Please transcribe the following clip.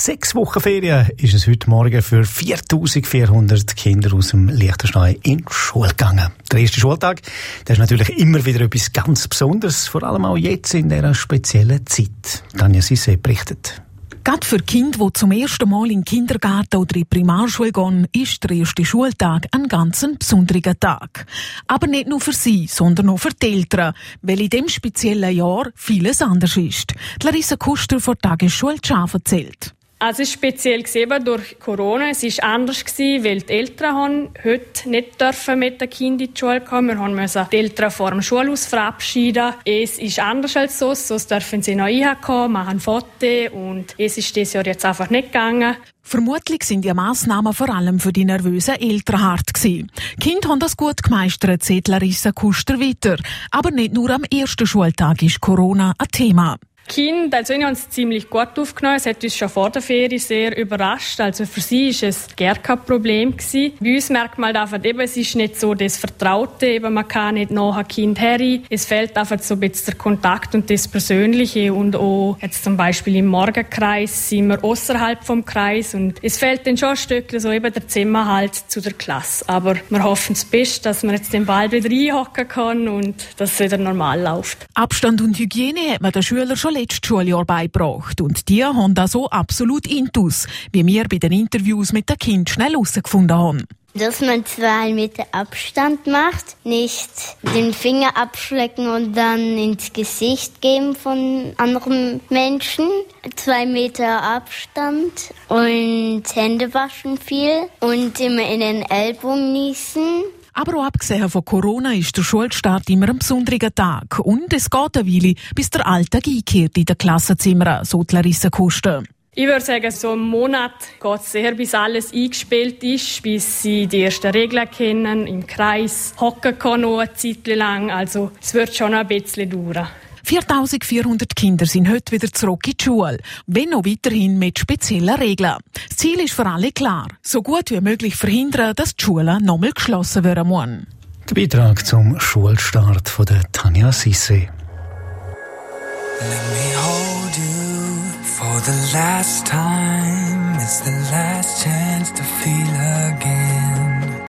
6 Wochen Ferien ist es heute Morgen für 4400 Kinder aus dem Liechtenstein in die Schule gegangen. Der erste Schultag, das ist natürlich immer wieder etwas ganz Besonderes, vor allem auch jetzt in dieser speziellen Zeit. Tanja Sisse berichtet. Gerade für Kinder, die zum ersten Mal in den Kindergarten oder in die Primarschule gehen, ist der erste Schultag ein ganz besonderer Tag. Aber nicht nur für sie, sondern auch für die Eltern, weil in diesem speziellen Jahr vieles anders ist. Larissa Kuster von der Tagesschule Schaf erzählt. Also es ist speziell gesehen durch Corona. Es war anders gewesen, weil die Eltern haben heute nicht dürfen mit den Kindern in die Schule kommen. Wir mussten die Eltern vor dem Schulhaus verabschieden. Es ist anders als sonst dürfen sie noch reinkommen, machen Fotos und es ist dieses Jahr jetzt einfach nicht gegangen. Vermutlich sind die Massnahmen vor allem für die nervösen Eltern hart gewesen. Die Kinder haben das gut gemeistert, sagt Larissa Kuster weiter. Aber nicht nur am ersten Schultag ist Corona ein Thema. Die Kinder, haben es ziemlich gut aufgenommen. Es hat uns schon vor der Ferie sehr überrascht. Also für sie war es gar kein Problem gewesen. Bei uns merkt man einfach eben, es ist nicht so das Vertraute. Eben, man kann nicht nach ein Kind her. Es fehlt einfach so ein bisschen der Kontakt und das Persönliche. Und auch jetzt zum Beispiel im Morgenkreis sind wir außerhalb vom Kreis. Und es fehlt dann schon ein Stück so eben der Zusammenhalt zu der Klasse. Aber wir hoffen das Beste, dass man jetzt den bald wieder reinhocken kann und dass es wieder normal läuft. Abstand und Hygiene hat man den Schülern schon letztes Schuljahr beigebracht. Und die haben das so absolut intus, wie wir bei den Interviews mit den Kindern schnell herausgefunden haben. Dass man 2 Meter Abstand macht, nicht den Finger abschlecken und dann ins Gesicht geben von anderen Menschen. 2 Meter Abstand und Hände waschen viel und immer in den Ellbogen niesen. Aber auch abgesehen von Corona ist der Schulstart immer ein besonderer Tag. Und es geht eine Weile, bis der Alltag einkehrt in den Klassenzimmern, so Larissa Kuster. Ich würde sagen, so einen Monat geht es sehr, bis alles eingespielt ist, bis sie die ersten Regeln kennen, im Kreis hocken können, noch eine Zeit lang. Also es wird schon ein bisschen dauern. 4400 Kinder sind heute wieder zurück in die Schule, wenn auch weiterhin mit speziellen Regeln. Das Ziel ist für alle klar, so gut wie möglich verhindern, dass die Schulen nochmal geschlossen werden müssen. Der Beitrag zum Schulstart von der Tanja Sisse. Let me hold you for the last time. It's the last chance to feel again.